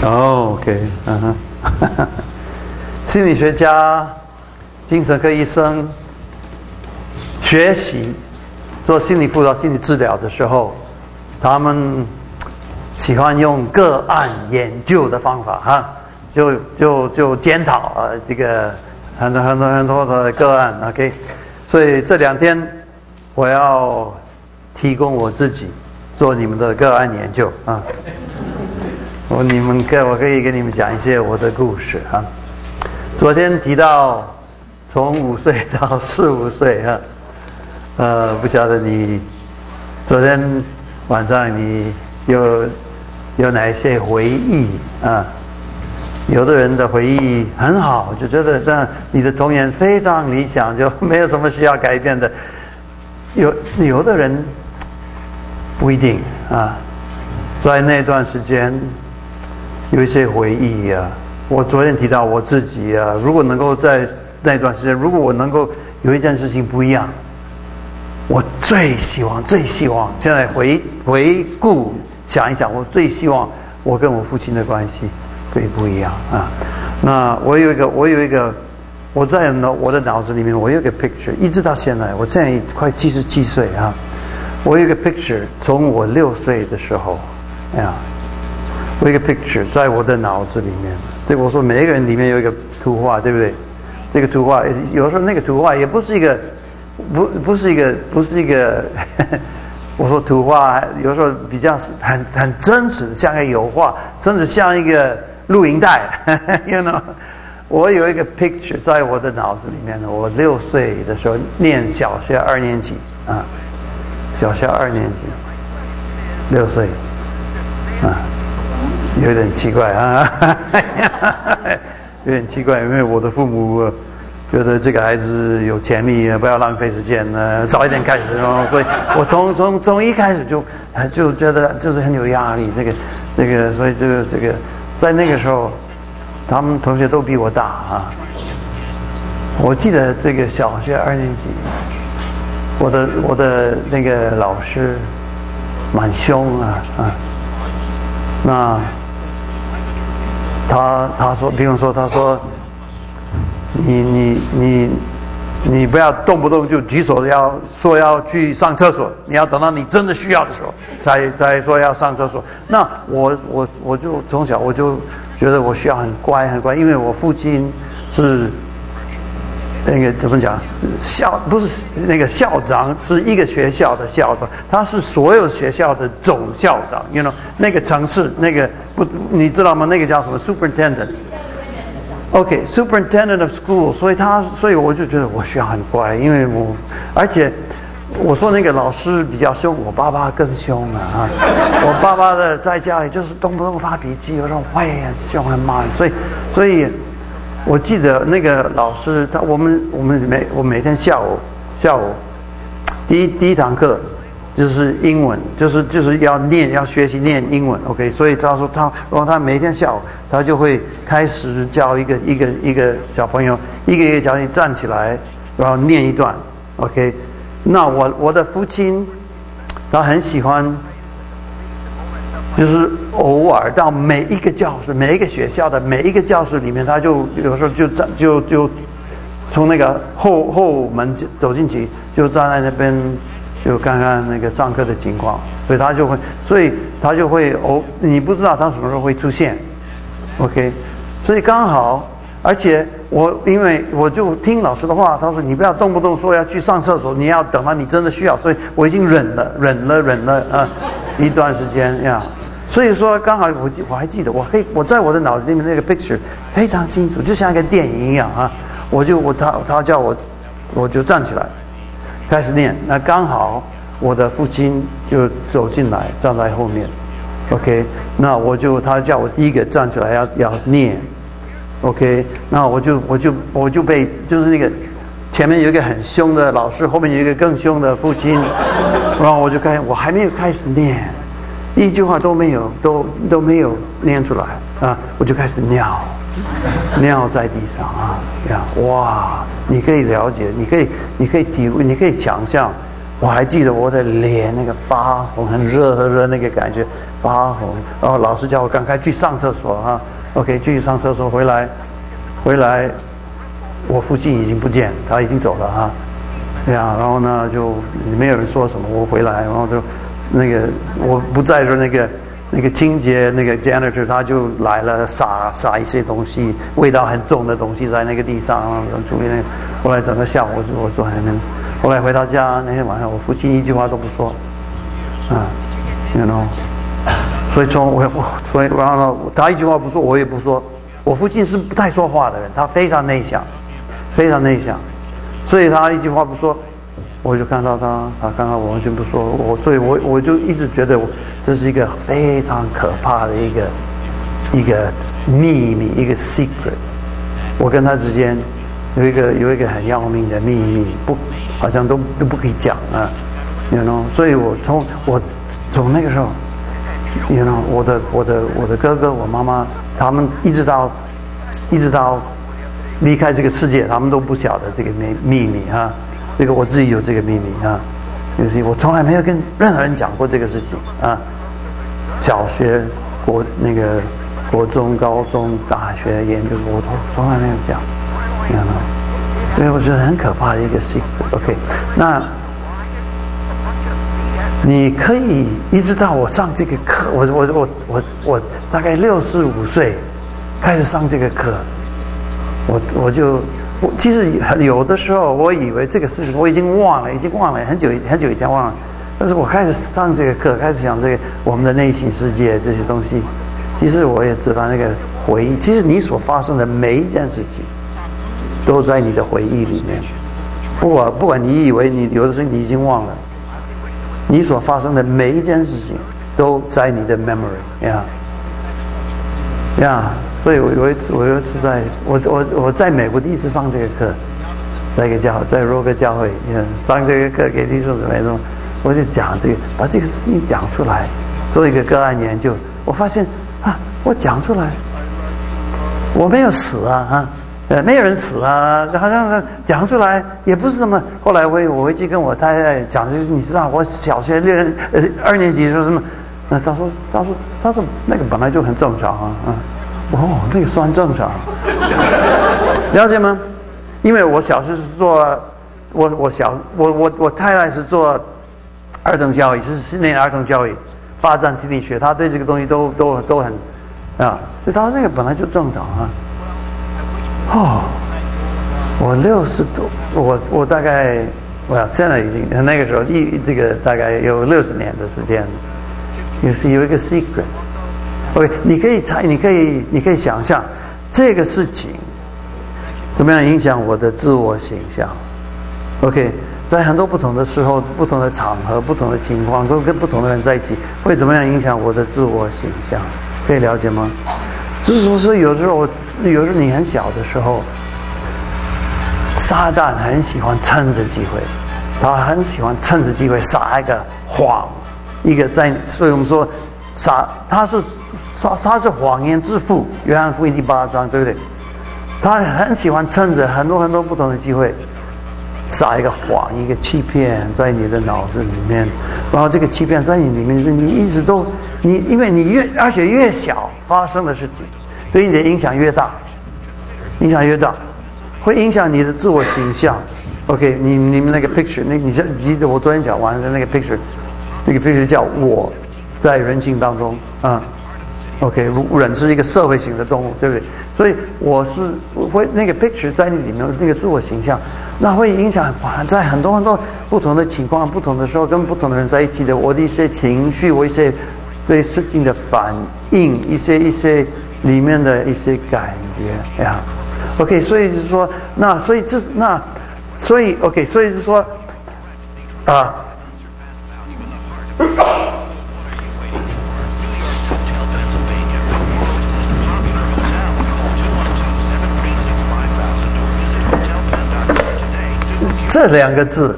哦，OK，心理学家、精神科医生学习做心理辅导、心理治疗的时候，他们喜欢用个案研究的方法就检讨这个很多的个案 ，OK。所以这2天我要提供我自己做你们的个案研究啊。我可以跟你们讲一些我的故事啊。昨天提到从5岁到4、5岁不晓得你昨天晚上你有哪一些回忆啊？有的人的回忆很好，就觉得那你的童年非常理想，就没有什么需要改变的。有的人不一定啊，在那段时间有一些回忆啊。我昨天提到我自己啊，如果能够在那段时间，如果我能够有一件事情不一样，我最希望现在回顾想一想，我最希望我跟我父亲的关系可以不一样啊。那我有一个我在我的脑子里面，我有一个 picture， 一直到现在，我现在快77岁啊。我有一个 picture， 从我6岁的时候我有一个 picture 在我的脑子里面。对，我说每一个人里面有一个图画，对不对？这个图画有时候那个图画也不是一个我说图画有时候比较很真实，像个油画，甚至像一个录影带you know。我有一个 picture 在我的脑子里面呢。我6岁的时候念小学2年级啊，小学2年级，6岁啊，有点奇怪啊，有点奇怪，因为我的父母觉得这个孩子有潜力，不要浪费时间，早一点开始所以我从一开始就觉得就是很有压力，这个，所以这个在那个时候，他们同学都比我大啊。我记得这个小学2年级，我的那个老师蛮凶那他说，比如说他说你不要动不动就举手说要去上厕所，你要等到你真的需要的时候才说要上厕所。那我就从小我就觉得我需要很乖，因为我父亲是那个怎么讲，不是那个校长，是一个学校的校长，他是所有学校的总校长，you know， 那个城市那个你知道吗？那个叫什么 superintendent。OK， superintendent of school， 所以我就觉得我需要很乖，因为而且我说那个老师比较凶，我爸爸更凶我爸爸的在家里就是动不动发脾气，有时候很凶很慢，所以我记得那个老师我每天下午第一堂课就是英文，就是要学习念英文 ，OK， 所以他说他每天下午他就会开始教一个小朋友一个叫你站起来，然后念一段 ，OK。那我的父亲他很喜欢，就是偶尔到每一个教室、每一个学校的每一个教室里面，他就有时候就从那个后门走进去，就站在那边。就看看那个上课的情况，所以他就会你不知道他什么时候会出现 ，OK， 所以刚好，而且因为我就听老师的话，他说你不要动不动说要去上厕所，你要等到你真的需要，所以我已经忍了一段时间呀，所以说刚好我还记得，我在我的脑子里面那个 picture 非常清楚，就像一个电影一样啊，他叫我就站起来。开始念，那刚好我的父亲就走进来，站在后面 ，OK， 那他叫我第一个站起来要念 ，OK， 那我就被就是那个前面有一个很凶的老师，后面有一个更凶的父亲，然后我还没有开始念，一句话都没有念出来啊，我就开始尿在地上哇！你可以了解，你可以体会，你可以想象我还记得我的脸那个发红，很热那个感觉发红。然后老师叫我赶快去上厕所啊 ，OK， 去上厕所回来，我父亲已经不见，他已经走了啊。对啊，然后呢就没有人说什么，我回来，然后就那个我不在的那个清洁那个 janitor 他就来了，撒一些东西，味道很重的东西在那个地上，然后处理那个。后来整个下午我坐在那边，后来回到家那天晚上，我父亲一句话都不说，啊 ，you know， 所以然后呢，他一句话不说，我也不说。我父亲是不太说话的人，他非常内向，非常内向，所以他一句话不说，我就看到他看到我完全不说，所以我就一直觉得这是一个非常可怕的一个秘密，一个 secret。我跟他之间有一个很要命的秘密，好像都不可以讲啊 ，you know。所以我从那个时候 ，you know， 我的哥哥，我妈妈，他们一直到离开这个世界，他们都不晓得这个秘密啊。这个我自己有这个秘密啊，我从来没有跟任何人讲过这个事情啊。小学、国中、高中、大学、研究所，我从来没有讲，你看到？所以我觉得很可怕的一个 secret。OK， 那你可以一直到我上这个课，我大概65岁开始上这个课，我其实有的时候我以为这个事情我已经忘了很久以前忘了，但是我开始上这个课，开始想这个我们的内心世界这些东西，其实我也知道那个回忆，其实你所发生的每一件事情都在你的回忆里面，不管你以为你有的时候你已经忘了，你所发生的每一件事情都在你的 memory 所以我有一次我在美国第一次上这个课，在一个教会，在若哥教会上这个课给弟兄姊妹中，我就讲这个，把这个事情讲出来，做一个个案研究。我发现我讲出来，我没有死没有人死啊，好像讲出来也不是什么。后来我回去跟我太太讲，就是你知道，我小学2年级说什么？他说那个本来就很正常那个算正常，了解吗？因为我小时是做我太太是做儿童教育，是室内儿童教育，发展心理学，她对这个东西都很所以她那个本来就正常我60多，我大概现在已经那个时候这个大概有60年的时间，也是有一个 secret。OK， 你可以猜，你可以想象这个事情怎么样影响我的自我形象。OK， 在很多不同的时候、不同的场合、不同的情况，跟不同的人在一起，会怎么样影响我的自我形象？可以了解吗？就是说，有时候你很小的时候，撒旦很喜欢趁着机会，他很喜欢趁着机会撒一个谎，所以我们说他是谎言之父，约翰福音第8章，对不对？他很喜欢趁着很多不同的机会，撒一个谎，一个欺骗在你的脑子里面，然后这个欺骗在你里面，你一直都因为你而且越小发生的事情，对你的影响越大，会影响你的自我形象。OK， 你们那个 picture， 你记得我昨天讲完的那个 picture， 叫我在人性当中OK， 人是一个社会型的动物，对不对？所以我会那个 picture 在你里面那个自我形象，那会影响在很多不同的情况、不同的时候跟不同的人在一起的我的一些情绪，我一些对事情的反应，一些里面的一些感觉OK， 所以就是说，所以 OK， 所以是说这2个字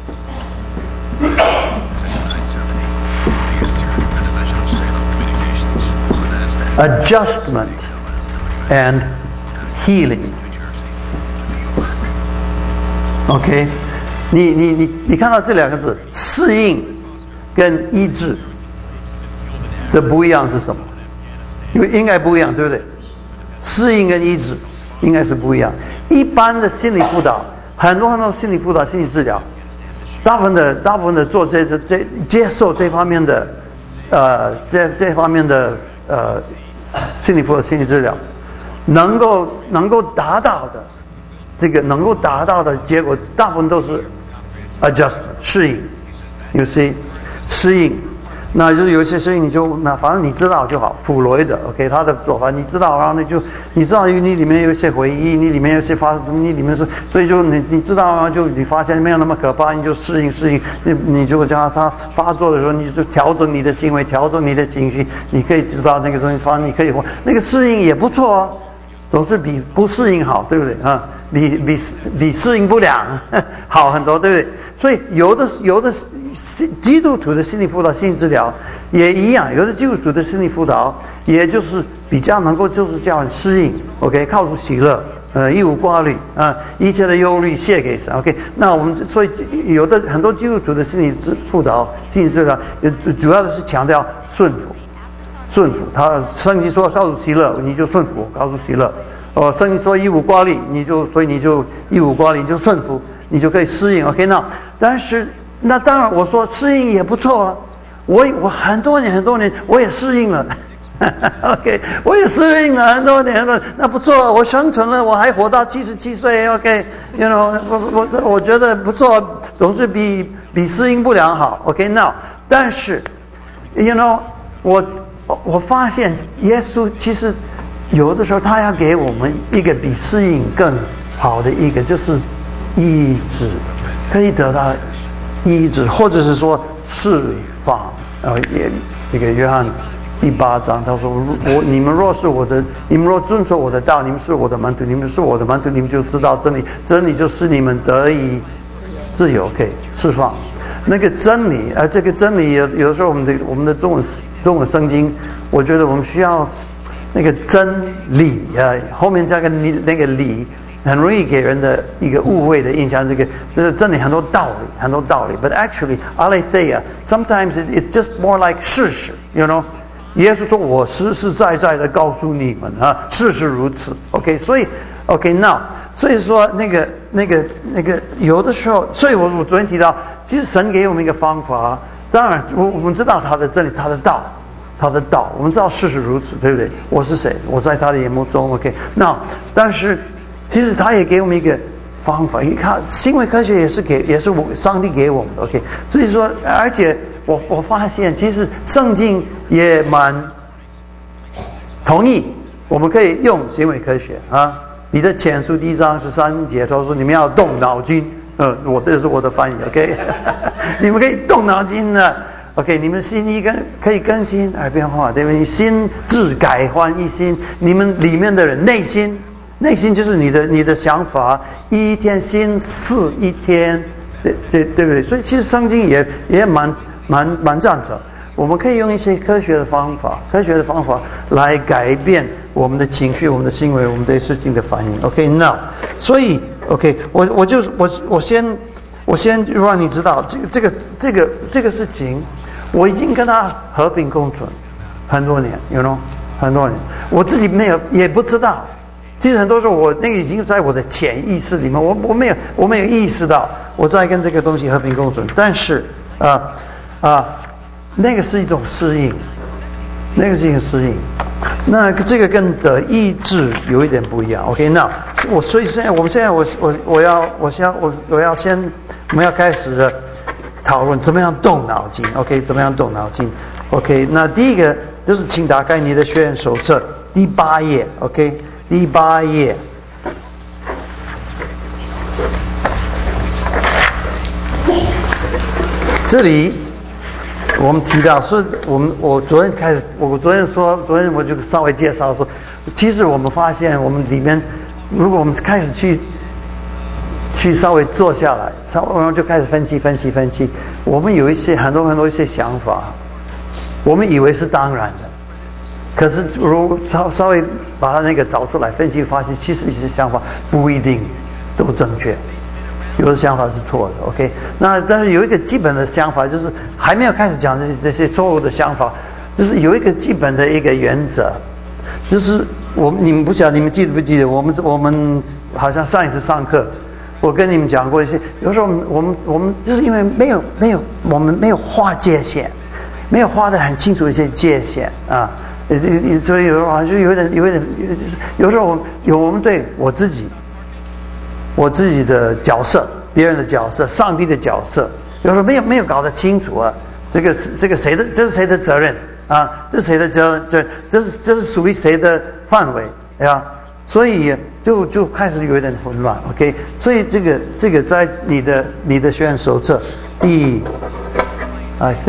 ，adjustment and healing。OK， 你看到这两个字适应跟医治的不一样是什么？因为应该不一样，对不对？适应跟医治应该是不一样。一般的心理辅导，很多心理辅导、心理治疗，大部分的做这接受这方面的这方面的心理辅导、心理治疗，能够达到的这个能够达到的结果，大部分都是 adjustment 适应。You see 适应。那就是有一些事情反正你知道就好。弗洛伊德 ，OK， 他的做法你知道，然后你知道你里面有一些回忆，你里面有一些发生什么，你里面所以就你知道，然后就你发现没有那么可怕，你就适应，你就叫他发作的时候，你就调整你的行为，调整你的情绪，你可以知道那个东西发生，你可以那个适应也不错啊，总是比不适应好，对不对啊？比适应不良好很多，对不对？所以有的基督徒的心理辅导、心理治疗也一样，有的基督徒的心理辅导，也就是比较能够就是叫人适应 ，OK， 靠主喜乐，一无挂虑啊，一切的忧虑卸给神 ，OK。那我们所以有的很多基督徒的心理辅导、心理治疗，主要的是强调顺服。他圣经说靠主喜乐，你就顺服，靠主喜乐。圣经说一无挂虑，所以你就一无挂虑，你就顺服，你就可以适应 ，OK。但是那当然，我说适应也不错啊。我很多年我也适应了，OK， 我也适应了很多年了，那不错，我生存了，我还活到77岁 ，OK，you know， 我觉得不错，总是比适应不良好 ，OK。但是 ，you know， 我发现耶稣其实有的时候他要给我们一个比适应更好的一个，就是医治，可以得到医治，或者是说释放。这个约翰第8章他说：你们若遵守我的道，你们是我的门徒，你们是我的门徒，你们就知道真理，真理就是你们得以自由，可以释放。那个真理，这个真理有的时候我们的中文圣经，我觉得我们需要那个真理后面加个那个理。很容易给人的一个误会的印象，这个真理很多道理。But actually, aletheia sometimes it's just more like 事实 ，you know。耶稣说：“我实实在在的告诉你们啊，事实如此。” OK， 所以 OK now， 所以说那个有的时候，所以我昨天提到，其实神给我们一个方法。当然，我们知道他的真理，他的道，我们知道事实如此，对不对？我是谁？我在他的眼目中 OK。那但是。其实他也给我们一个方法，你看行为科学也是上帝给我们的 ，OK。所以说，而且我发现，其实圣经也蛮同意我们可以用行为科学啊。你的前书第1章13节他说你们要动脑筋，这是我的翻译 ，OK 。你们可以动脑筋的 ，OK。你们心意可以更新而变化，对不对？心智改换一新，你们里面的人内心就是你的想法，一天心思一天，对不对？所以其实圣经也蛮赞成，我们可以用一些科学的方法来改变我们的情绪、我们的行为、我们对事情的反应。OK， now， 所以 OK， 我先让你知道这个事情，我已经跟他和平共存很多年 ，you know， 很多年，我自己也不知道。其实很多时候，我那个已经在我的潜意识里面，我没有意识到我在跟这个东西和平共存。但是那个是一种适应，那这个跟得医治有一点不一样。OK， 那所以我们要开始讨论怎么样动脑筋。OK， 怎么样动脑筋 ？OK， 那第一个就是请打开你的学员手册第8页。OK。第8页，这里我们提到是我昨天我就稍微介绍说，其实我们发现我们里面，如果我们开始去稍微坐下来，然后就开始分析，我们有很多一些想法，我们以为是当然的。可是，如果稍微把它那个找出来分析，发现其实一些想法不一定都正确， 有的想法是错的。OK， 那但是有一个基本的想法，就是还没有开始讲这些错误的想法，就是有一个基本的一个原则，就是你们不晓得你们记不记得，我们好像上一次上课，我跟你们讲过一些，有时候我们就是因为我们没有划界限，没有划得很清楚一些界限啊。所以就有点，有时候我们对我自己的角色、别人的角色、上帝的角色，有时候没有搞得清楚啊。这个谁的，这是谁的责任啊？这是谁的责任？这是属于谁的范围呀？所以就开始有一点混乱。OK， 所以这个在你的学员手册I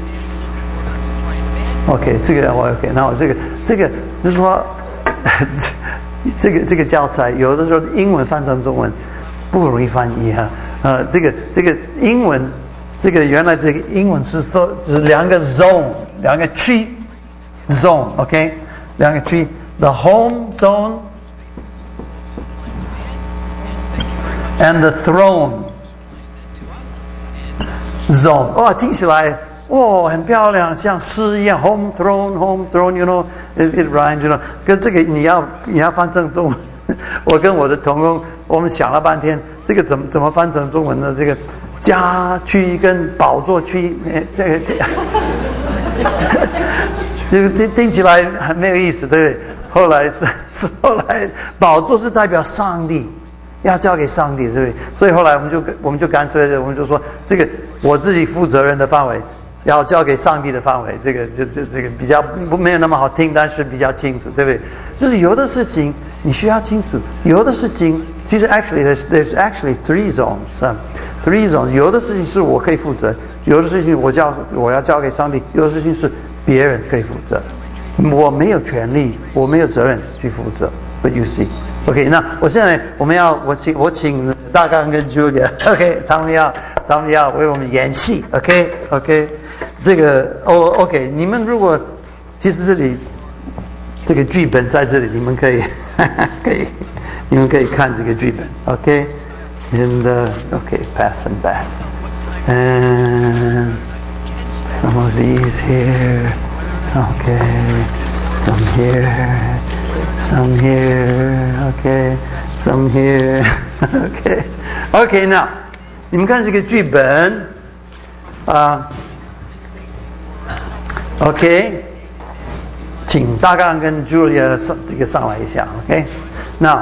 think。OK， 这个我 OK， 那我这个就是说，这个教材有的时候英文翻成中文不容易翻译哈。这个英文，这个原来这个英文是说就是两个 zone， 两个区 zone，OK， 两个区 ，the home zone and the throne zone。哇，听起来。很漂亮，像诗一样 ，home throne，you know，it rhymes，you know。跟这个你要翻成中文，我跟我的同工，我们想了半天，这个怎么翻成中文呢？这个家区跟宝座区，这个听起来很没有意思，对不对？后来宝座是代表上帝，要交给上帝，对不对？所以后来我们就干脆的，我们就说这个我自己负责任的范围。要交给上帝的范围，这个比较没有那么好听，但是比较清楚，对不对？就是有的事情你需要清楚，有的事情其实 there's actually three zones，有的事情是我可以负责，有的事情我要交给上帝，有的事情是别人可以负责，我没有权利，我没有责任去负责。But you see， OK， 那现在我请大刚跟 Julia， OK， 他们要为我们演戏 ，OK。这个OK， 你们如果其实这里这个剧本在这里，你们可以你们可以看这个剧本 ，OK，and OK pass them back and some of these here, OK, some here, OK, some here, OK, now 你们看这个剧本OK， 请大刚跟 Julia 上来一下 OK， 那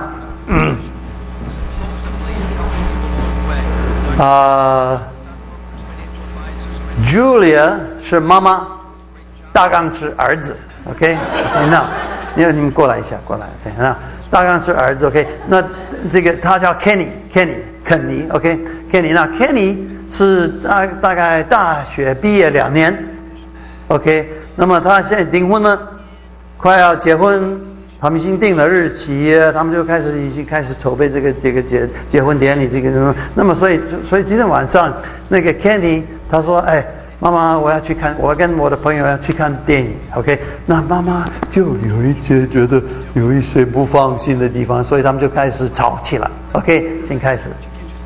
Julia 是妈妈，大刚是儿子 OK， 那你们过来一下，过来 OK， 那大刚是儿子 OK， 那这个他叫 肯尼 OK， Kenny， 那 Kenny 是大概大学毕业2年。OK， 那么他现在订婚了，快要结婚，他们已经定了日期，他们就已经开始筹备这个结婚典礼这个。那么所以今天晚上那个 Kenny 他说，哎，妈妈我要去看，我跟我的朋友要去看电影 ，OK， 那妈妈就有一些觉得有一些不放心的地方，所以他们就开始吵起来 ，OK， 请开始，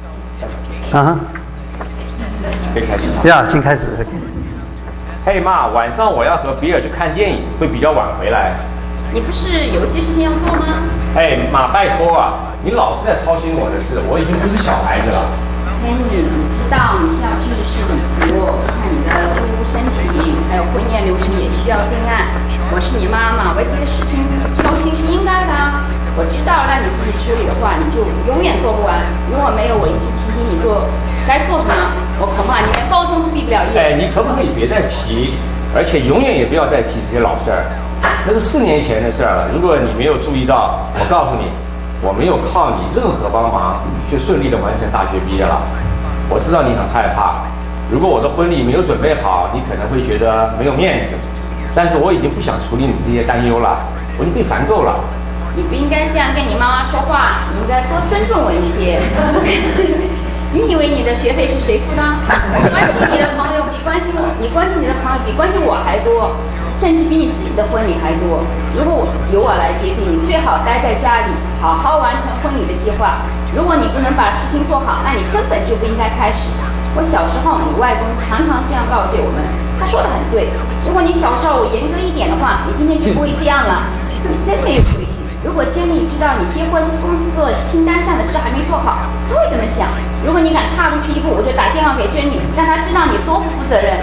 可以开始吗？ 呀，请开始 ，OK。 嘿妈，晚上我要和比尔去看电影，会比较晚回来。 你不是有一些事情要做吗？ 哎妈，拜托啊，你老是在操心我的事，我已经不是小孩子了。 Kenny，你知道你需要去试礼服，看你的住屋申请，还有婚宴流程也需要定案。我是你妈妈，为这个事情操心是应该的。我知道让你自己处理的话，你就永远做不完。如果没有我一直提醒你做该做什么，我恐怕你连高中都毕不了业。 哎，你可不可以别再提，而且永远也不要再提这些老事儿，那是4年前的事儿了。如果你没有注意到，我告诉你，我没有靠你任何帮忙就顺利的完成大学毕业了。我知道你很害怕，如果我的婚礼没有准备好，你可能会觉得没有面子。但是我已经不想处理你这些担忧了，我已经被烦够了。 你不应该这样跟你妈妈说话，你应该多尊重我一些。你以为你的学费是谁付的？关心你的朋友比关心我，你关心你的朋友比关心我还多，甚至比你自己的婚礼还多。如果由我来决定，你最好待在家里，好好完成婚礼的计划。 如果你不能把事情做好，那你根本就不应该开始。我小时候，你外公常常这样告诫我们，他说的很对。如果你小时候严格一点的话，你今天就不会这样了。你真没有规矩。如果Jenny知道你结婚工作清单上的事还没做好，他会怎么想？如果你敢踏出去一步，我就打电话给Jenny，让他知道你多不负责任。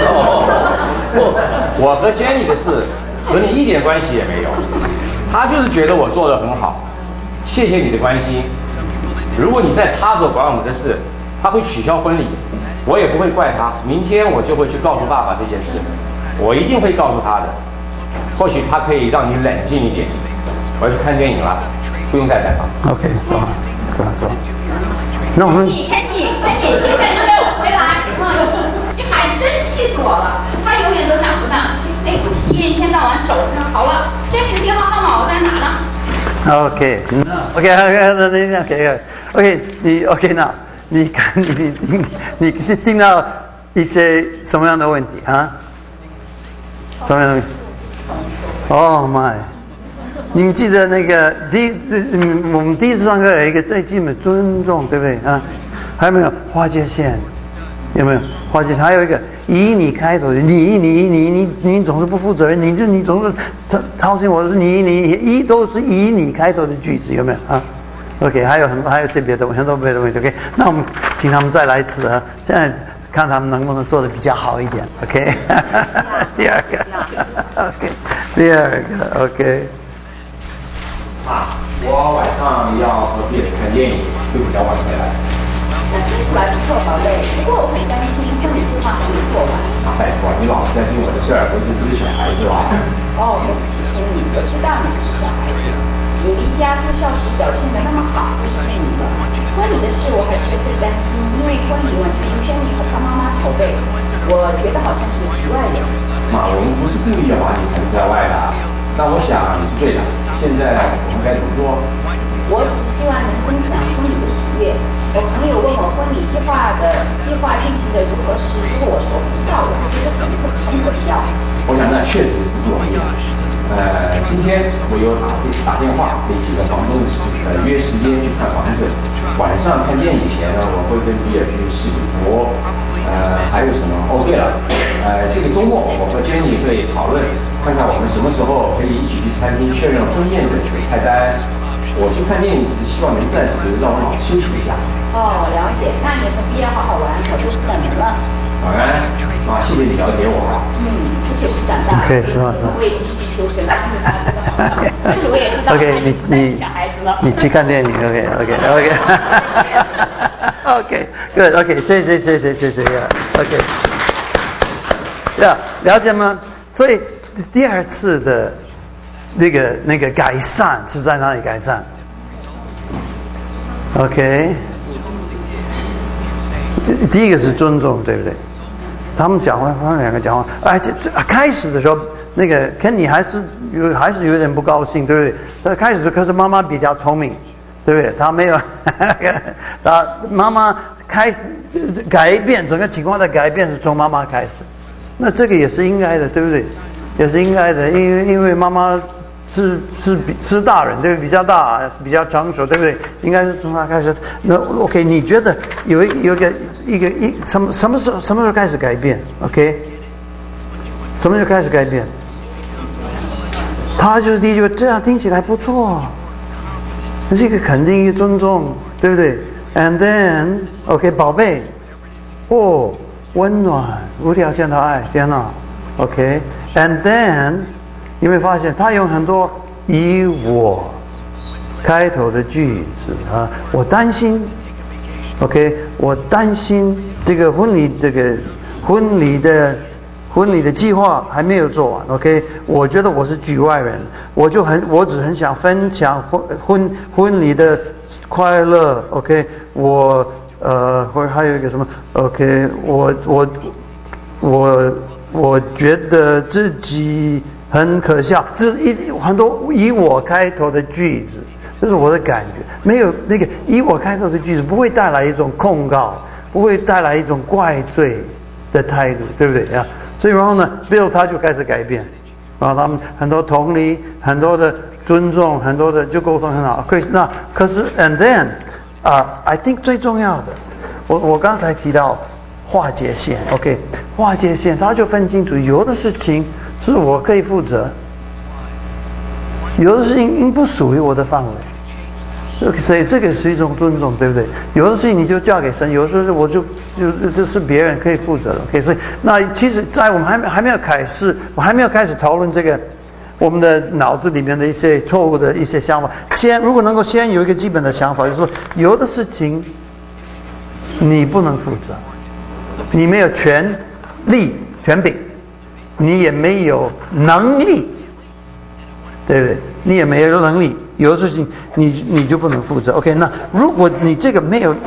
我和Jenny的事和你一点关系也没有，他就是觉得我做得很好。谢谢你的关心。如果你再插手管我们的事，他会取消婚礼，我也不会怪他。明天我就会去告诉爸爸这件事，我一定会告诉他的。或许他可以让你冷静一点。我要去看电影了，不用再采访。 OK， 走。那我们看你现在就给我回来！这孩子真气死我了，他永远都长不大。哎，不起眼，一天到晚手上好了，Jenny的电话号码我在哪呢 ？OK，你 OK 那你看你听到一些什么样的问题啊？什么样的问题 ？Oh my！ 你们记得那个我们第一次上课有一个最基本的尊重，对不对啊？还有没有划界线？有没有划界线？还有一个以你开头的，你总是不负责任，你总是掏心我是你都是以你开头的句子，有没有啊 ？OK， 还有些别的很多别的问题 OK， 那我们请他们再来一次啊！现在看他们能不能做得比较好一点 OK 第二个 OK 第二个 OK。 我晚上要和别人看电影，会比较晚回来。 那听起来不错，宝贝。不过我很担心婚礼计划还没做完。 拜托，你老是在听我的事儿，我就不是小孩子吧？ 哦，对不起，听你，我知道你不是小孩子。你离家住校时表现得那么好，不是骗你的。婚礼的事我还是会担心，因为婚礼完全由Jenny和她妈妈筹备，我觉得好像是个局外人。 妈，我们不是故意要把你排在外的，但我想你是对的。现在我们该怎么做？ 我只希望能分享婚礼的喜悦。我朋友问我婚礼计划进行的如何时，如果我说不知道，我会觉得很可笑。 我想那确实是不容易。今天我有打电话给几个房东约时间去看房子。晚上看电影前呢，我会跟比尔去试礼服。还有什么？哦，对了，这个周末我和Jenny会讨论，看看我们什么时候可以一起去餐厅确认婚宴的菜单。我去看电影只希望能暂时让我好休息一下。 哦，了解。那你和比尔好好玩，我就不等人了。 晚安，妈，谢谢你了解我。 他确实长大了。 OK， 是吧？ 我也继续求神，而且我也知道他已经不是小孩子了。 你去看电影 OK Good， 谢谢 OK， 了解吗？所以第二次的那个改善是在哪里改善 ？OK， 第一个是尊重，对不对？他们两个讲话，开始的时候，那个Kenny还是有点不高兴，对不对？他开始可是妈妈比较聪明，对不对？他没有，他妈妈改变整个情况的改变是从妈妈开始，那这个也是应该的，对不对？也是应该的，因为妈妈是大人，对不对？比较大，比较成熟，对不对？应该是从他开始。那 OK， 你觉得有什么时候开始改变 ？OK， 什么时候开始改变？他就是第一句，这样听起来不错，这是一个肯定，一个尊重，对不对 ？And then OK， 宝贝，哦，温暖，无条件的爱，天哪 ，OK。And then， 你会发现他有很多以我开头的句子啊，我担心 ，OK， 我担心这个婚礼的计划还没有做完 ，OK， 我觉得我是局外人，我只很想分享婚礼的快乐 ，OK， 或还有一个什么 ，OK， 我觉得自己很可笑，这是很多以我开头的句子，这是我的感觉。没有那个以我开头的句子，不会带来一种控告，不会带来一种怪罪的态度，对不对啊？所以然后呢 ，Bill 他就开始改变，然后他们很多同理，很多的尊重，很多的就沟通很好。可是 and then I think 最重要的，我刚才提到划界线 ，OK， 划界线，他就分清楚，有的事情是我可以负责，有的事情不属于我的范围。所以这个是一种尊重，对不对？有的事情你就交给神，有的时候我这是别人可以负责的。OK， 所以那其实，在我们还没有开始讨论这个我们的脑子里面的一些错误的一些想法。如果能够先有一个基本的想法，就是说，有的事情你不能负责，你没有权柄，你也没有能力，对不对？你也没有能力。有的事情你就不能负责 ，OK？ 那如果你这个没有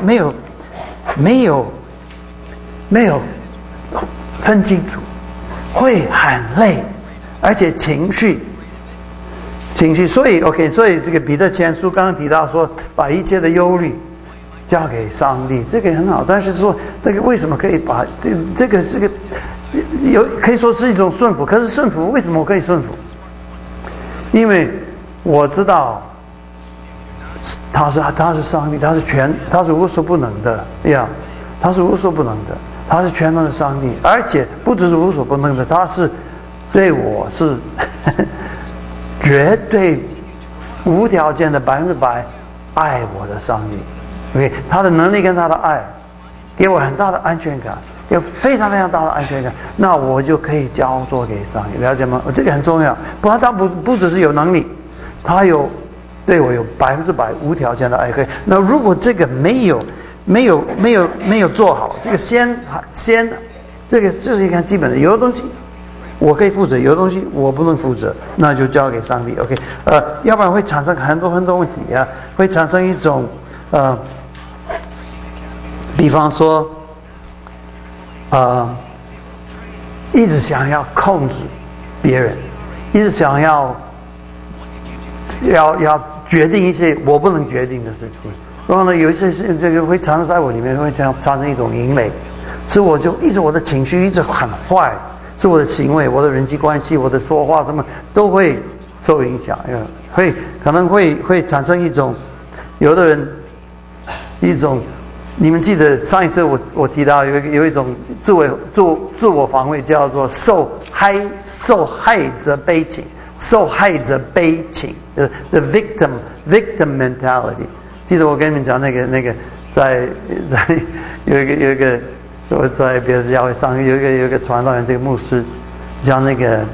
分清楚，会很累，而且情绪，所以 OK， 所以这个彼得前书刚刚提到说，把一切的忧虑交给上帝，这个很好。但是说那个为什么可以把这个可以说是一种顺服？可是顺服为什么我可以顺服？因为我知道他是上帝，他是无所不能的呀，他是无所不能的，他是全能的上帝，而且不只是无所不能的，他是对我是绝对无条件的100%爱我的上帝。OK， 他的能力跟他的爱给我很大的安全感，有非常非常大的安全感，那我就可以交托给上帝，了解吗？这个很重要。他不只是有能力，他对我有100%无条件的爱。那如果这个没有做好，这个先这个就是一个基本的，有的东西我可以负责，有的东西我不能负责，那就交给上帝。OK， 要不然会产生很多问题啊，会产生一种比方说一直想要控制别人，一直想要决定一些我不能决定的事情，然后呢，有一些事这个会产生在我里面，会产生一种营垒，使我就我的情绪一直很坏，是我的行为、我的人际关系、我的说话什么都会受影响，可能会产生一种，有的人一种。你们记得上一次我提到有一种自我防卫，叫做受害者悲情 ，the victim mentality。记得我跟你们讲那个在有一个我在别的教会上有一个传道人，这个牧师讲那个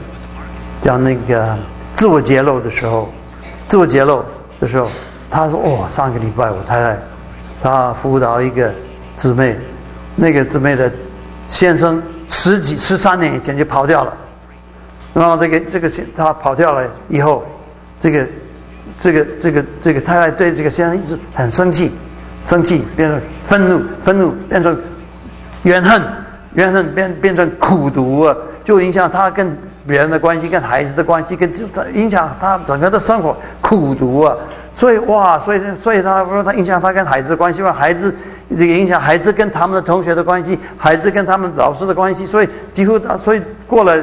自我揭露的时候，他说上个礼拜我太太。他辅导一个姊妹，那个姊妹的先生13年以前就跑掉了，然后这个他跑掉了以后，这个太太对这个先生一直很生气，变成愤怒变成怨恨变成苦毒啊，就影响他跟别人的关系，跟孩子的关系，影响他整个的生活，苦毒啊。所以他说他影响他跟孩子的关系，孩子这个影响孩子跟他们的同学的关系，孩子跟他们老师的关系，所以几乎过了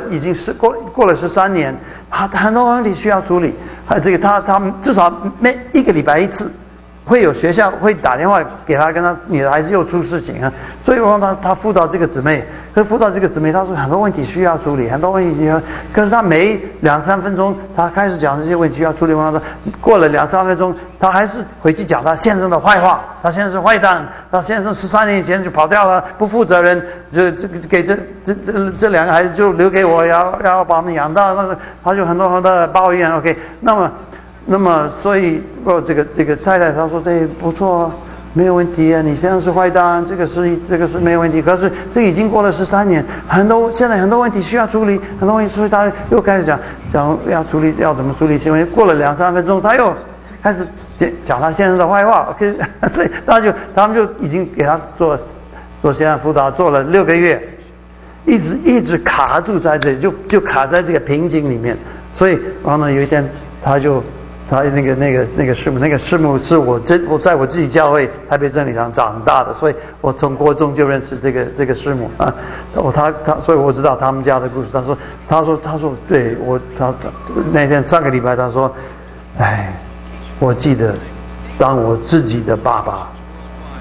13年，很多问题需要处理。他们至少每1个礼拜1次，会有学校会打电话给他，跟你的孩子又出事情啊。所以我让他辅导这个姊妹，他说很多问题需要处理，可是他每2-3分钟他开始讲这些问题需要处理完了，过了2-3分钟他还是回去讲他先生的坏话，他先生是坏蛋，他先生13年以前就跑掉了，不负责任，给这2个孩子就留给我，要把他们养大，他就很多的抱怨。OK， 那么所以这个太太她说对不错啊，没有问题啊，你现在是坏蛋，这个是没有问题。可是这已经过了13年，现在很多问题需要处理，很多问题，所以他又开始讲要处理，要怎么处理行为。过了2-3分钟，他又开始讲他先生的坏话。OK， 所以他们就已经给他做先生辅导，做了6个月，一直卡住在这里，就卡在这个瓶颈里面。所以然后呢，有一天他那个师母是我在我自己教会台北真理堂长大的，所以我从国中就认识这个师母啊。所以我知道他们家的故事。他说对我那天上个礼拜他说，我记得当我自己的爸爸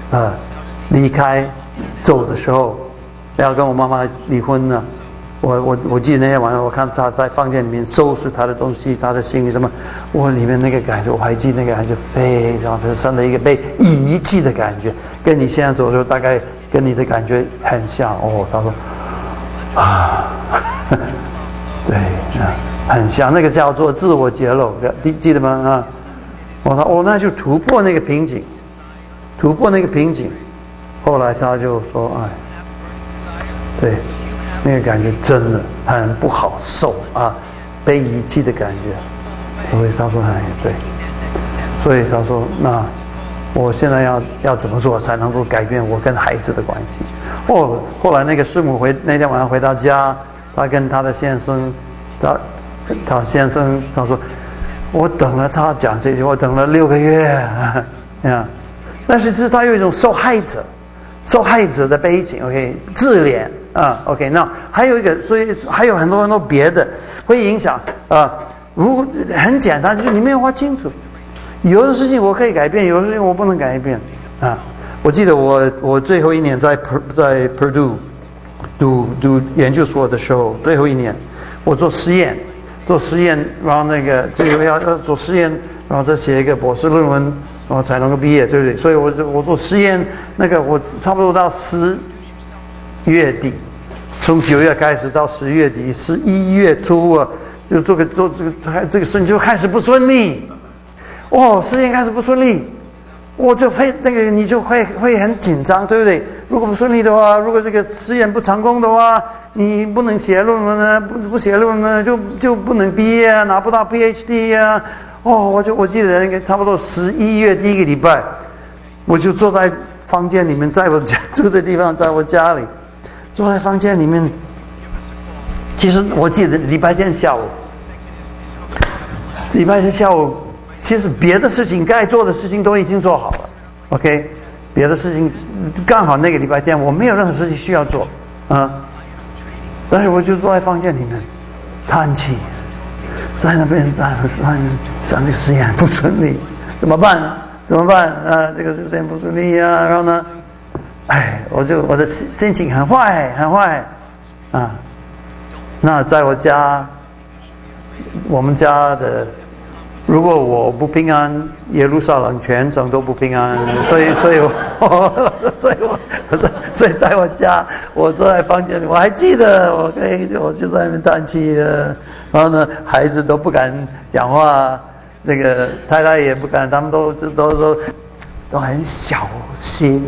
离开走的时候，要跟我妈妈离婚呢。我记得那天晚上，我看他在房间里面收拾他的东西，他的行李什么，我里面那个感觉，我还记得那个感觉非常深的一个被遗弃的感觉，跟你现在走的时候大概跟你的感觉很像哦。他说对很像，那个叫做自我揭露，记得吗？我说那就突破那个瓶颈，后来他就说对。那个感觉真的很不好受被遗弃的感觉，所以他说对，所以他说那我现在要怎么做才能够改变我跟孩子的关系？后来那个师母那天晚上回到家，他跟他的先生，他先生他说我等了他讲这句话，等了6个月但是他有一种受害者的背景 ，OK， 自怜。OK， 那还有一个，所以还有很多别的会影响如果很简单，就是你没有划清楚，有的事情我可以改变，有的事情我不能改变我记得我最后一年在 Purdue 读研究所的时候，最后一年我做实验，然后这个要做实验，然后再写一个博士论文，然后才能够毕业，对不对？所以我做实验，我差不多到10月底，从9月开始到10月底，11月初就做这个事情就开始不顺利。实验开始不顺利，我就你就会很紧张，对不对？如果不顺利的话，如果这个实验不成功的话，你不能写论文呢，不写论文呢，就不能毕业，拿不到 PhD 我记得差不多11月第1个礼拜，我就坐在房间里面，在我家住的地方，在我家里。坐在房间里面，其实我记得礼拜天下午，其实别的事情该做的事情都已经做好了 ，OK， 别的事情刚好那个礼拜天我没有任何事情需要做但是我就坐在房间里面叹气，在那边想这个实验不顺利，怎么办这个实验不顺利然后呢我的心情很坏那在我们家的，如果我不平安，耶路撒冷全城都不平安，所以在我家，我坐在房间里，我还记得我就在那边叹气然后呢，孩子都不敢讲话，那个太太也不敢，他们都很小心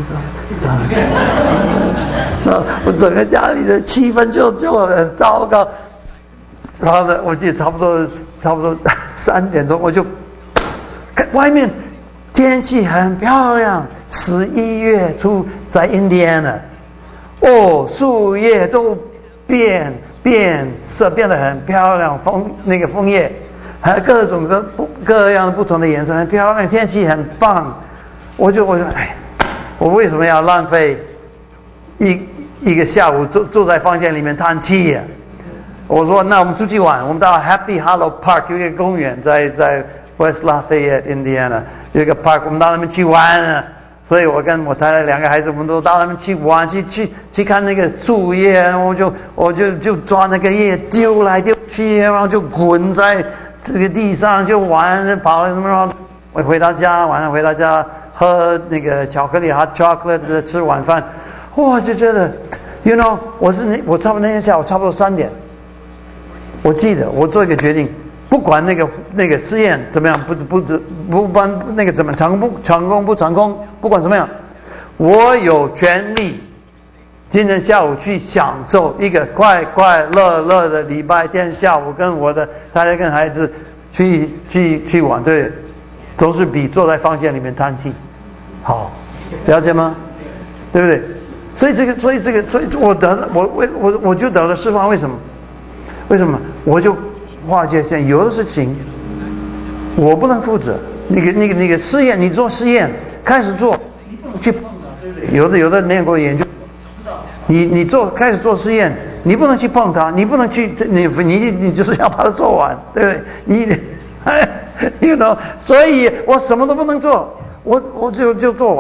我整个家里的气氛就很糟糕。然后呢，我记得差不多3点钟，我就外面天气很漂亮，11月初在印第安纳，树叶都变色，变得很漂亮，枫叶还有各种各样的不同的颜色，很漂亮，天气很棒。我就我为什么要浪费一个下午坐在房间里面叹气我说那我们出去玩，我们到 Happy Hollow Park 有一个公园，在 West Lafayette Indiana 有一个 park， 我们到那边去玩所以我跟我太太2个孩子，我们都到那边去玩，去看那个树叶，我就抓那个叶丢来丢去，然后就滚在这个地上就玩，跑了什么，我晚上回到家喝那个巧克力 hot chocolate 吃晚饭，我就觉得 我差不多那天下午差不多3点，我记得我做一个决定，不管那个实验怎么样，不管那个怎么成功不成功，不管怎么样，我有权利今天下午去享受一个快乐的礼拜天下午，跟我的太太跟孩子去玩，对，都是比坐在房间里面叹气好，了解吗？对不对？所以我就得了释放，为什么？我就划界线，有的事情我不能负责。那个实验，你做实验开始做，你不能去碰它。有的念过研究，你开始做实验，你不能去碰它，你不能去你就是要把它做完，对不对？所以我什么都不能做，我就做完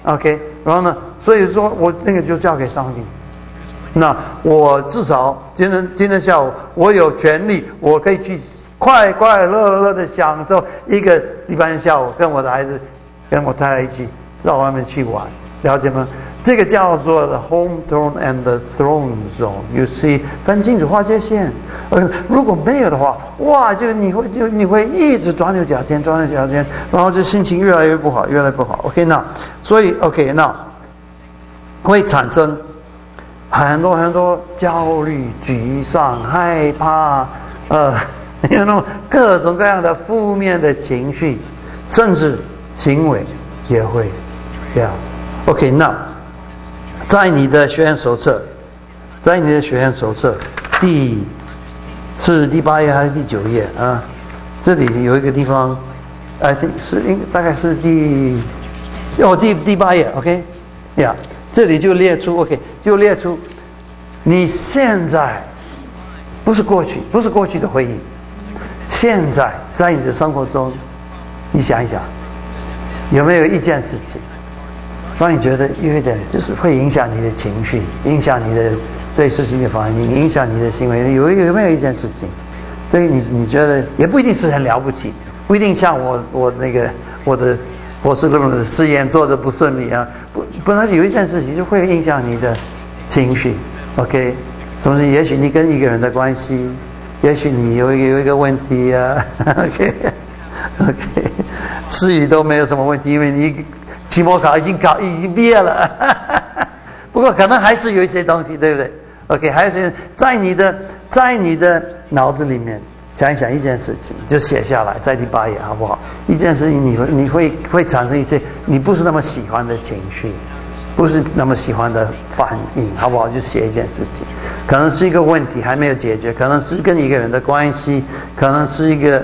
OK， 然后呢，所以说我那个就交给上帝。那我至少今天下午我有权利，我可以去快乐乐的享受一个礼拜天下午，跟我的孩子，跟我太太一起到外面去玩，了解吗？这个叫做 the home zone and the throne zone。You see， 分清楚划界线。如果没有的话，哇，就你会一直钻牛角尖，然后就心情越来越不好。OK， 那所以 OK， 那会产生很多焦虑、沮丧、害怕，有那种各种各样的负面的情绪，甚至行为也会这样。OK， 那在你的学员手册，是第8页还是第9页啊？这里有一个地方 ，I think 大概是第8页 ，OK， 呀、yeah， 这里就列出 OK， 就列出你现在不是过去的回忆，现在在你的生活中，你想一想，有没有一件事情让你觉得有一点就是会影响你的情绪，影响你的对事情的反应，影响你的行为？有没有一件事情，对你觉得也不一定是很了不起，不一定像我的博士论文的试验做的不顺利啊，不然有一件事情就会影响你的情绪。OK， 什么？也许你跟一个人的关系，也许你有一个问题啊。OK， 至于都没有什么问题，因为你期末考已经毕业了。不过可能还是有一些东西，对不对 ？OK， 还是在你的脑子里面想一想一件事情，就写下来，在第8页好不好？一件事情你会产生一些你不是那么喜欢的情绪，不是那么喜欢的反应，好不好？就写一件事情，可能是一个问题还没有解决，可能是跟一个人的关系，可能是一个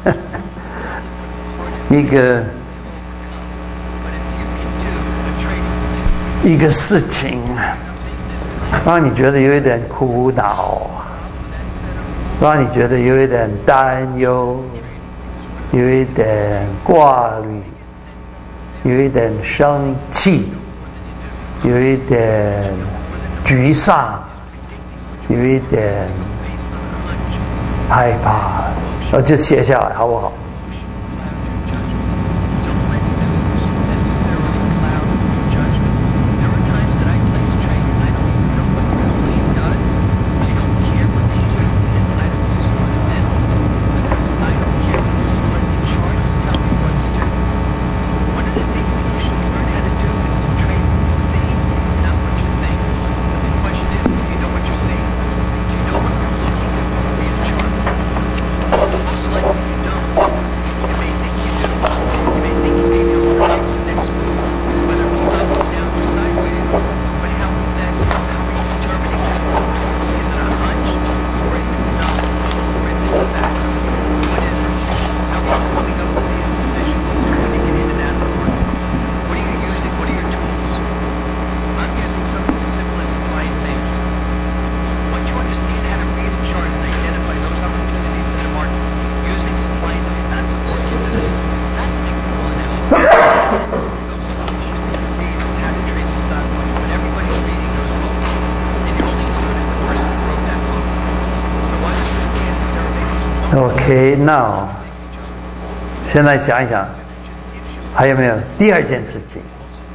一个事情，让你觉得有一点苦恼，让你觉得有一点担忧，有一点挂虑，有一点生气，有一点沮丧，有一点害怕，就写下来好不好？OK， now， 现在想一想，还有没有第2件事情，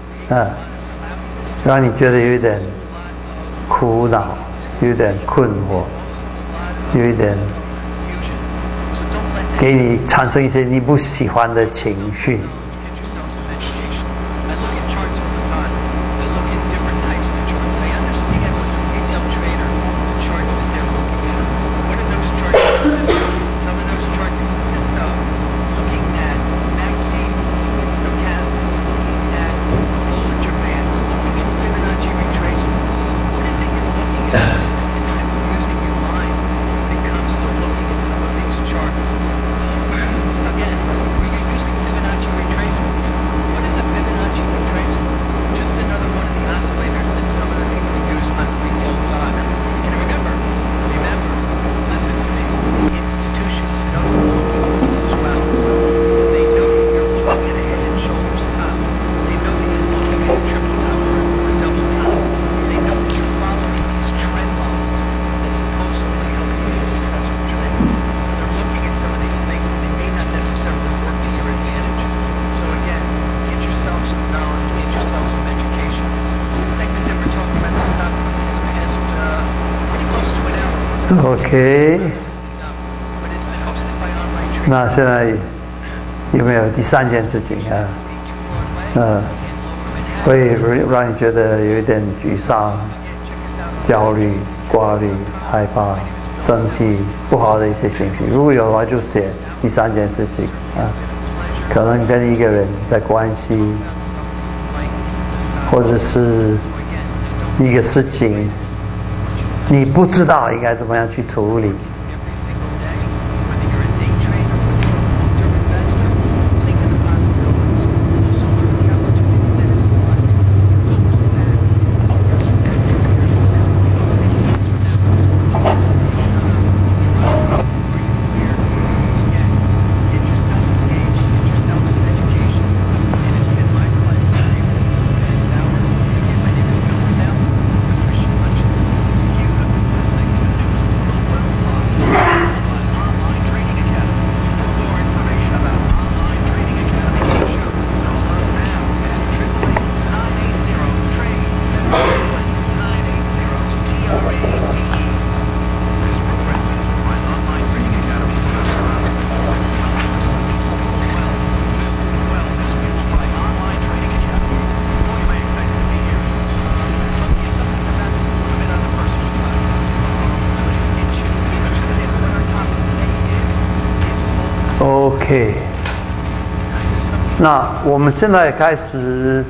让你觉得有一点苦恼，有一点困惑，有一点给你产生一些你不喜欢的情绪。 OK， 那现在有没有第三件事情啊？会让你觉得有一点沮丧、焦虑、挂虑、害怕、生气、不好的一些情绪？如果有的话，就写第三件事情啊，可能跟一个人的关系，或者是一个事情。你不知道应该怎么样去处理。OK， 那我们现在开始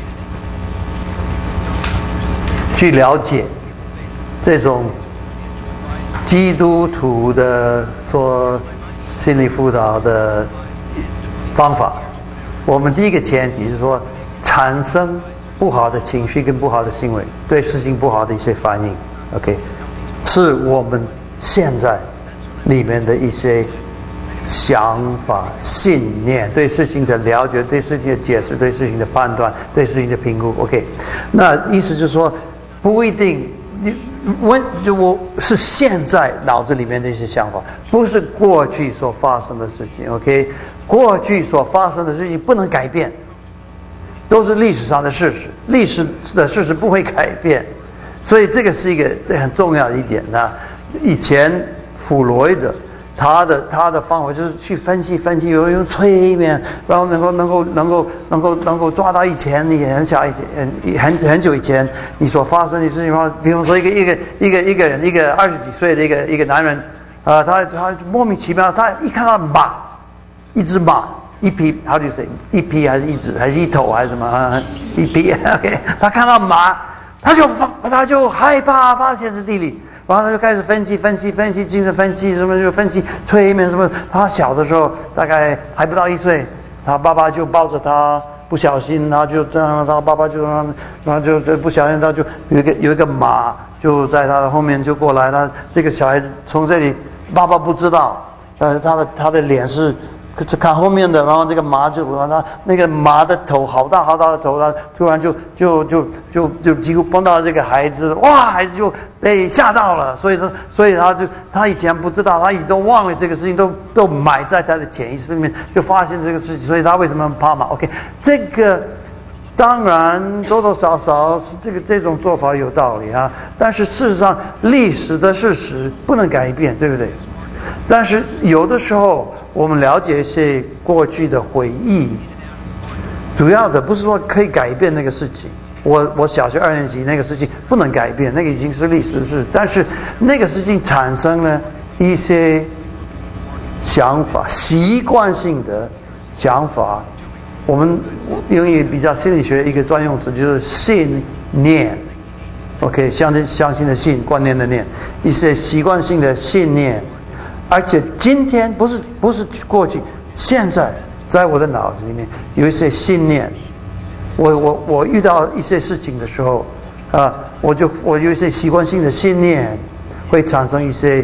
去了解这种基督徒的说心理辅导的方法。我们第一个前提是说，产生不好的情绪跟不好的行为，对事情不好的一些反应 ，OK， 是我们现在里面的一些想法、信念，对事情的了解，对事情的解释，对事情的判断，对事情的评估。OK， 那意思就是说，不一定我是现在脑子里面的一些想法，不是过去所发生的事情。OK， 过去所发生的事情不能改变，都是历史上的事实，历史的事实不会改变，所以这个是一个很重要的一点呢。以前弗洛伊德他的方法就是去分析，用催眠，然后能够抓到以前你很小很久以前你所发生的事情。比方说一个人，一个20几岁的一个男人，他莫名其妙，他一看到马，一只马，一匹，how do you say， 一匹还是一只还是一头还是什么一匹？OK， 他看到马，他就害怕，发歇斯底里。然后他就开始分析，精神分析什么就分析催眠什么。他小的时候大概还不到1岁，他爸爸就抱着他，不小心他就这样，他爸爸就然后就不小心他就有一个马就在他的后面就过来，他这个小孩子从这里，爸爸不知道，他的脸是看后面的，然后这个马就他那个马的头好大的头，他突然就几乎碰到这个孩子，哇，孩子就被吓到了，所以他以前不知道，他已经都忘了这个事情，都埋在他的潜意识里面，就发现这个事情，所以他为什么怕马 ？OK， 这个当然多多少少是这种做法有道理啊，但是事实上历史的事实不能改变，对不对？但是有的时候我们了解一些过去的回忆，主要的不是说可以改变那个事情。我小学2年级那个事情不能改变，那个已经是历史事，但是那个事情产生了一些想法，习惯性的想法。我们用一个比较心理学一个专用词，就是信念。OK， 相信的信，观念的念，一些习惯性的信念。而且今天不是过去，现在在我的脑子里面有一些信念。我遇到一些事情的时候，我有一些习惯性的信念，会产生一些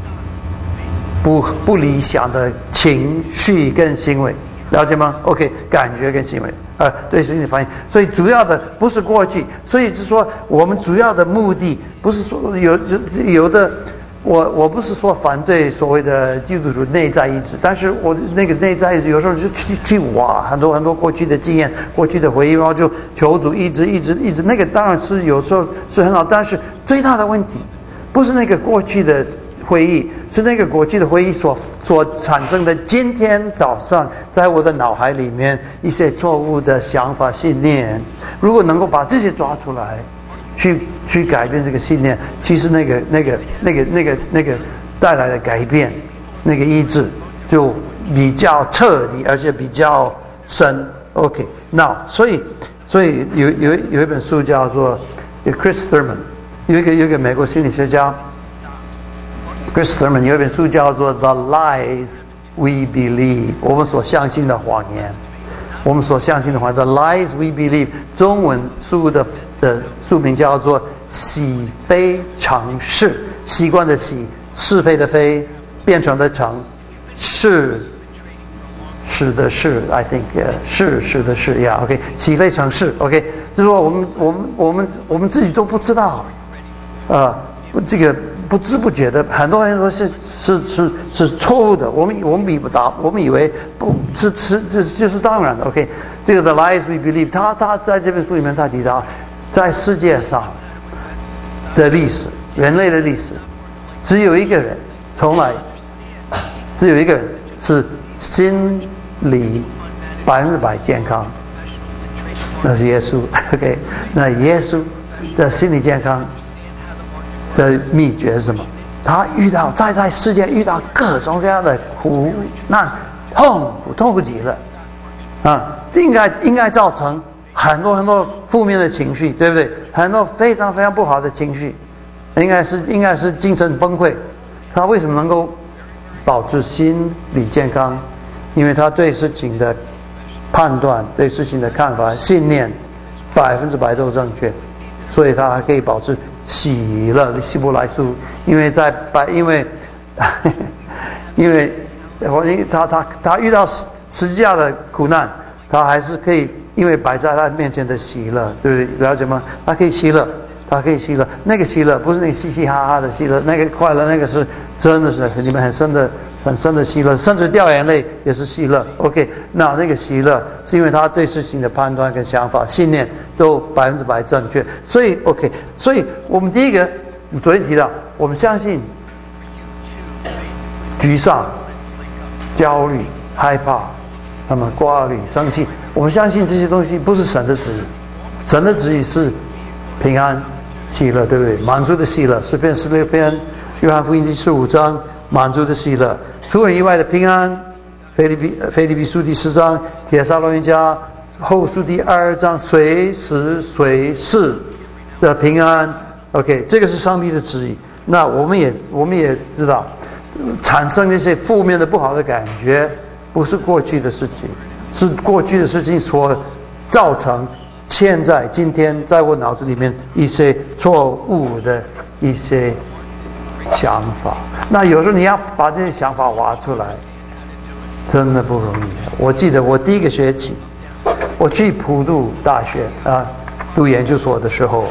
不理想的情绪跟行为，了解吗 ？OK， 感觉跟行为，对事情的反应。所以主要的不是过去，所以就是说我们主要的目的不是说有的。我不是说反对所谓的基督徒内在意志，但是我那个内在意志有时候就去挖很多过去的经验、过去的回忆，然后就求主一直，那个当然是有时候是很好，但是最大的问题不是那个过去的回忆，是那个过去的回忆所产生的今天早上在我的脑海里面一些错误的想法信念。如果能够把这些抓出来，去改变这个信念，其实那个带来的改变，那个医治就比较彻底，而且比较深。OK， 那所以有一本书叫做 Chris Thurman， 有一个美国心理学家 Chris Thurman 有一本书叫做 The Lies We Believe， 我们所相信的谎言。我们所相信的谎言 The Lies We Believe， 中文书的书名叫做喜非常是，习惯的喜，是非的非，变成的成，是的是 I think 是的是 yeah OK 喜非成是 OK， 就是说我们自己都不知道，这个不知不觉的，很多人说是错误的，我们比不到，我们以为不是这就是当然的 OK。这个 The Lies We Believe， 他在这本书里面他提到，在世界上的历史，人类的历史，只有一个人是心理100%健康，那是耶稣 OK。那耶稣的心理健康的秘诀是什么？他在世界遇到各种各样的苦难、痛苦极了应该造成很多负面的情绪，对不对？很多非常非常不好的情绪，应该是精神崩溃。他为什么能够保持心理健康？因为他对事情的判断、对事情的看法、信念100%都正确，所以他还可以保持喜乐。希伯来书，因为他遇到十字架的苦难，他还是可以，因为摆在他面前的喜乐，对不对？了解吗？他可以喜乐，那个喜乐不是那个嘻嘻哈哈的喜乐，那个快乐，那个是真的是你们很深的喜乐，甚至掉眼泪也是喜乐。OK， 那个喜乐是因为他对事情的判断跟想法、信念都100%正确。所以 OK， 所以我们第一个，昨天提到，我们相信沮丧、焦虑、害怕、挂虑、生气，我们相信这些东西不是神的旨意，神的旨意是平安、喜乐，对不对？满足的喜乐，诗篇16篇，约翰福音第15章，满足的喜乐，出人意外的平安，腓立比书第4章，帖撒罗尼迦后书第2章，随时随事的平安。OK， 这个是上帝的旨意。那我们也知道，产生那些负面的不好的感觉，不是过去的事情，是过去的事情所造成现在今天在我脑子里面一些错误的一些想法。那有时候你要把这些想法挖出来，真的不容易。我记得我第一个学期，我去普渡大学读研究所的时候，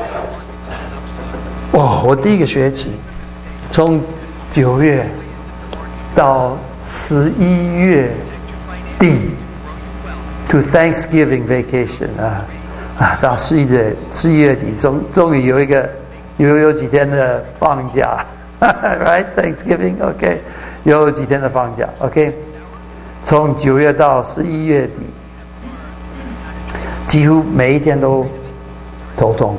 我第一个学期从9月到11月底 to Thanksgiving vacation 到11月底终于有几天的放假right Thanksgiving OK 有几天的放假 OK 从9月到11月底几乎每一天都头痛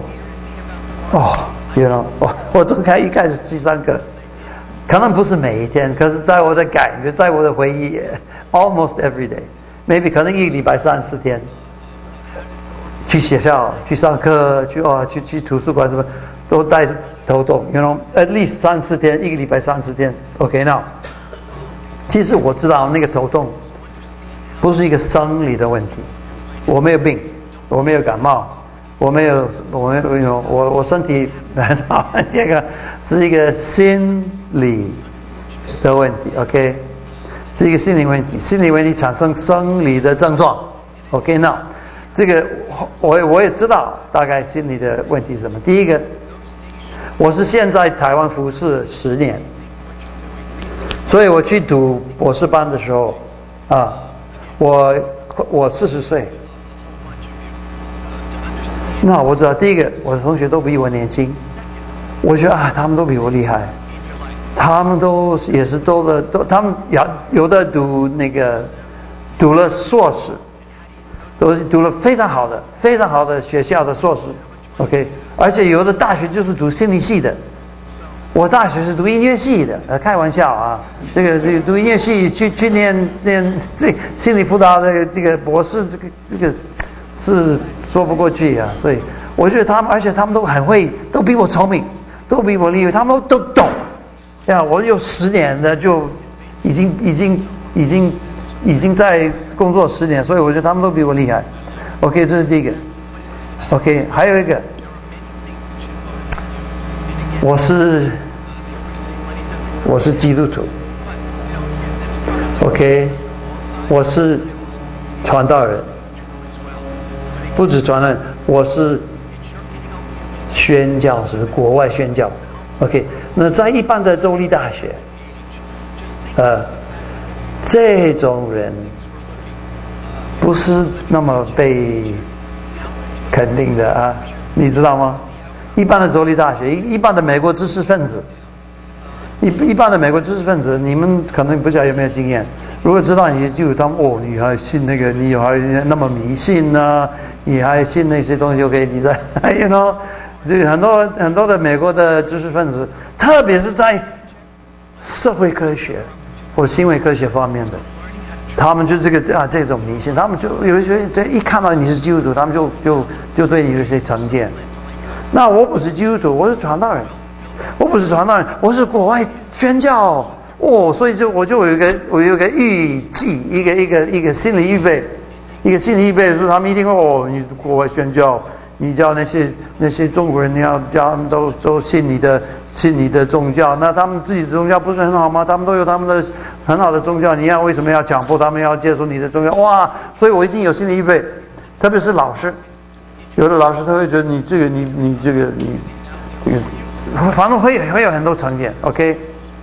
我正一开始去上课，可能不是每一天，可是在我的感觉，在我的回忆 almost every day maybe 可能一个礼拜3、4天去学校去上课去图书馆什么都带着头痛 at least 3、4天，一个礼拜3、4天 OK now 其实我知道那个头痛不是一个生理的问题，我没有病，我没有感冒，我身体很好很健康，是一个心理的问题 OK 是一个心理问题，心理问题产生生理的症状 OK 那这个我也知道大概心理的问题是什么。第一个，我是现在台湾服侍10年，所以我去读博士班的时候我40岁，那我知道第一个我的同学都比我年轻， 我觉得他们都比我厉害，他们都也是他们有的读了硕士，都是读了非常好的学校的硕士 ，OK， 而且有的大学就是读心理系的。我大学是读音乐系的，开玩笑啊，这个读音乐系去念这心理辅导的这个博士，这个是说不过去啊。所以我觉得而且他们都很会，都比我聪明，都比我厉害，他们都懂。我有10年的就已经在工作10年，所以我觉得他们都比我厉害。OK， 这是第一个。OK， 还有一个，我是基督徒 ，OK， 我是传道人，不止传道人，我是宣教士，国外宣教 ，OK。那在一般的州立大学，这种人不是那么被肯定的啊，你知道吗？一般的州立大学，一般的美国知识分子。一般的美国知识分子，你们可能不晓得有没有经验。如果知道你就他们你还信那个，你还那么迷信呢？你还信那些东西 ？OK， 你在you know， 这个很多的美国的知识分子，特别是在社会科学或行为科学方面的，他们就这种迷信，他们就有一些一看到你是基督徒，他们就对你有一些成见。那我不是基督徒，我是传道人。我不是传道人，我是国外宣教所以我有一个预计，一个心理预备，是他们一定会你国外宣教，你叫那些中国人，你要叫他们都信你的宗教，那他们自己的宗教不是很好吗？他们都有他们的很好的宗教，你为什么要强迫他们要接受你的宗教？所以我已经有心理预备，特别是老师，有的老师他会觉得你这个反正会有很多成见 ，OK。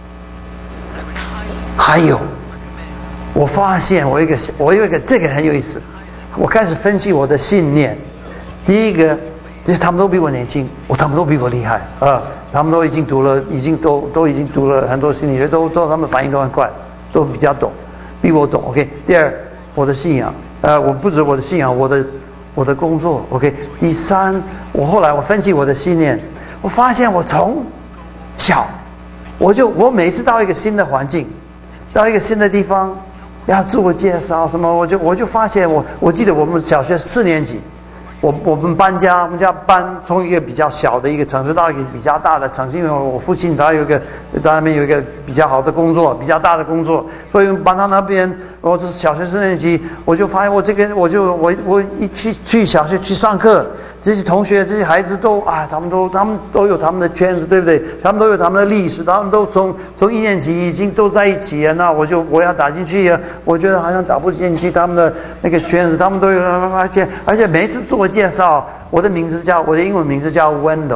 还有，我发现我有一个这个很有意思，我开始分析我的信念。第一个，他们都比我年轻，他们都比我厉害他们都已经读了很多心理学，他们反应都很快，都比较懂，比我懂 ，OK。第二，我的信仰，我不止我的信仰，我的工作 ，OK。第三，后来我分析我的信念。我发现我从小，我每次到一个新的环境，到一个新的地方，要自我介绍什么，我就发现我记得我们小学4年级，我们搬家，我们家搬从一个比较小的一个城市到一个比较大的城市，因为我父亲他那边有一个比较好的工作，比较大的工作，所以搬到那边。我是小学4年级，我就发现我一去小学去上课，这些同学这些孩子他们都有他们的圈子，对不对？他们都有他们的历史，他们都从1年级已经都在一起了。那我要打进去，我觉得好像打不进去他们的那个圈子，他们都有，而且每次自我介绍，我的英文名字叫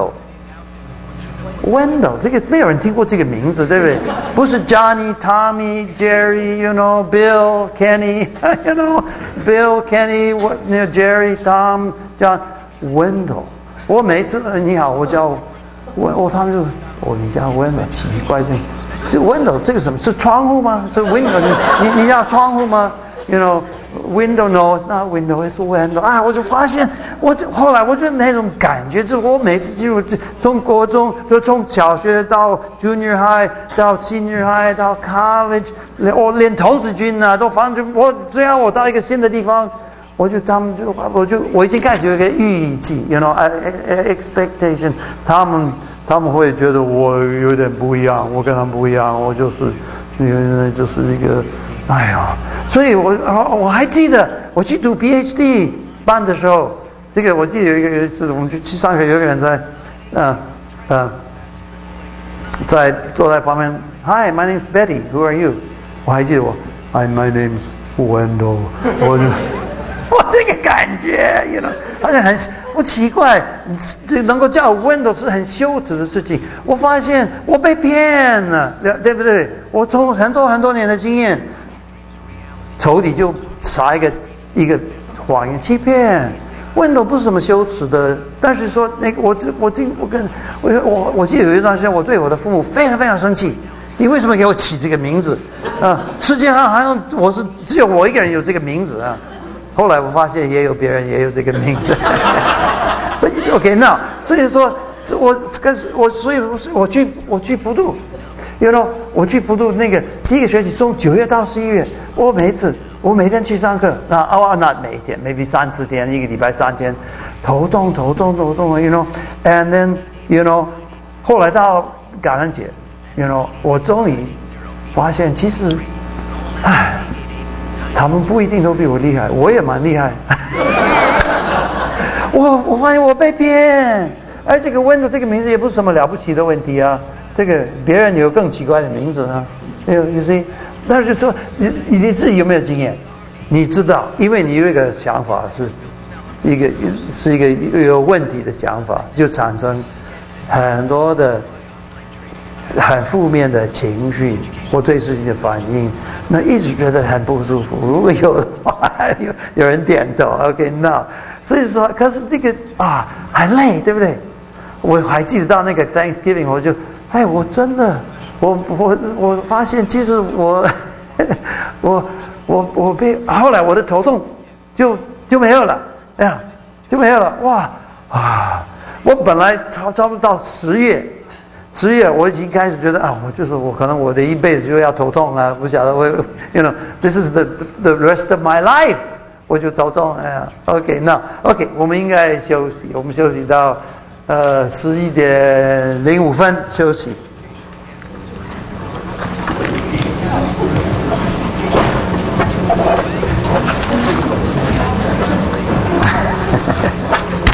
Wendell， 这个没有人听过这个名字，对不对？不是 Johnny、Tommy、Jerry， Bill、Kenny，Bill、Kenny， Jerry、Tom、John、Wendell。我每次你好，我叫他们就你叫 Wendell， 奇怪这 Wendell 这个什么是窗户吗？是 window？ 你叫窗户吗？Window no, it's not window, it's window。我就发现，后来我觉得那种感觉，就是我每次进入从国中，就从小学到 junior high 到 senior high 到 college， 我连童子军都反正只要我到一个新的地方，我已经开始有一个预计 expectation， 他们会觉得我有点不一样，我跟他们不一样，我就是一个。所以我还记得我去读 PhD 班的时候，这个我记得有一次我们去上学，有一个人在坐在旁边 ，Hi, my name's Betty. Who are you？ 我还记得Hi, my name's Wendell。我这个感觉好像不奇怪，能够叫我 Wendell 是很羞耻的事情。我发现我被骗了，对不对？我从很多年的经验。仇敌就撒一个谎言欺骗， window 不是什么羞耻的，但是说那个我记得有一段时间，我对我的父母非常非常生气。你为什么给我起这个名字？世界上好像只有我一个人有这个名字啊。后来我发现也有别人也有这个名字。OK， 那所以说我去普渡。我去普渡那个第一个学期从9月到11月，我每天去上课，那每一天 maybe 3-4天，一个礼拜3天，头痛 and then 后来到感恩节我终于发现其实他们不一定都比我厉害，我也蛮厉害。我发现我被骗，这个window这个名字也不是什么了不起的问题啊。这个别人有更奇怪的名字啊，you see， 但是说你自己有没有经验？你知道，因为你有一个想法是一个有问题的想法，就产生很多的很负面的情绪或对事情的反应，那一直觉得很不舒服。如果有的话，有人点头 ，OK， 那所以说，可是这个很累，对不对？我还记得到那个 Thanksgiving， 我真的，我发现其实我后来我的头痛就没有了，就没有了，我本来差不多到10月我已经开始觉得我可能我的一辈子就要头痛啊，不晓得this is the rest of my life， 我就头痛，OK， 那 OK， 我们应该休息，我们休息到11:05休息。